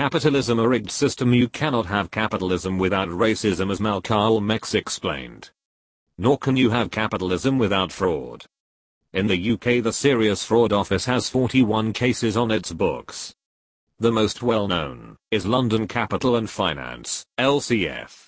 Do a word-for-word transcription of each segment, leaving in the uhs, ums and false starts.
capitalism a rigged system? You cannot have capitalism without racism, as Malcolm X explained. Nor can you have capitalism without fraud. In the U K, the Serious Fraud Office has forty-one cases on its books. The most well-known is London Capital and Finance, L C F.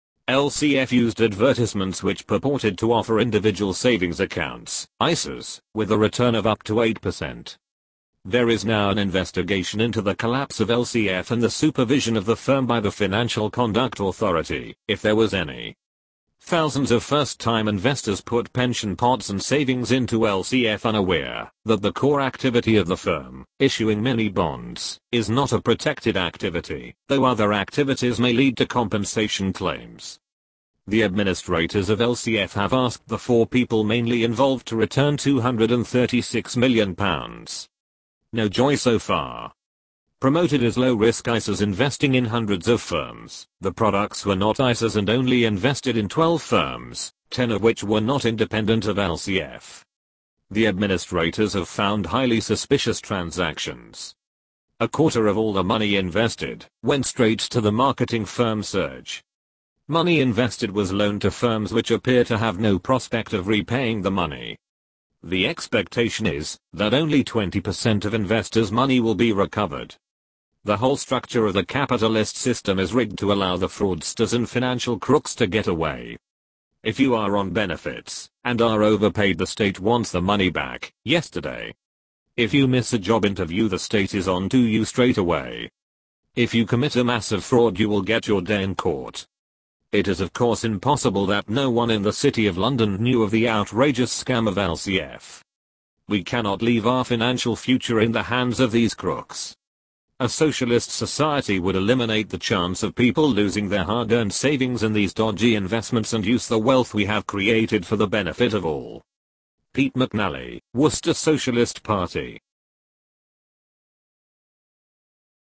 L C F used advertisements which purported to offer individual savings accounts, I S As, with a return of up to eight percent. There is now an investigation into the collapse of L C F and the supervision of the firm by the Financial Conduct Authority, if there was any. Thousands of first-time investors put pension pots and savings into L C F unaware that the core activity of the firm, issuing mini bonds, is not a protected activity, though other activities may lead to compensation claims. The administrators of L C F have asked the four people mainly involved to return two hundred thirty-six million pounds. No joy so far. Promoted as low-risk I S As investing in hundreds of firms, the products were not I S As and only invested in twelve firms, ten of which were not independent of L C F. The administrators have found highly suspicious transactions. A quarter of all the money invested went straight to the marketing firm Surge. Money invested was loaned to firms which appear to have no prospect of repaying the money. The expectation is that only twenty percent of investors' money will be recovered. The whole structure of the capitalist system is rigged to allow the fraudsters and financial crooks to get away. If you are on benefits and are overpaid, the state wants the money back yesterday. If you miss a job interview, the state is on to you straight away. If you commit a massive fraud, you will get your day in court. It is of course impossible that no one in the City of London knew of the outrageous scam of L C F. We cannot leave our financial future in the hands of these crooks. A socialist society would eliminate the chance of people losing their hard-earned savings in these dodgy investments and use the wealth we have created for the benefit of all. Pete McNally, Worcester Socialist Party.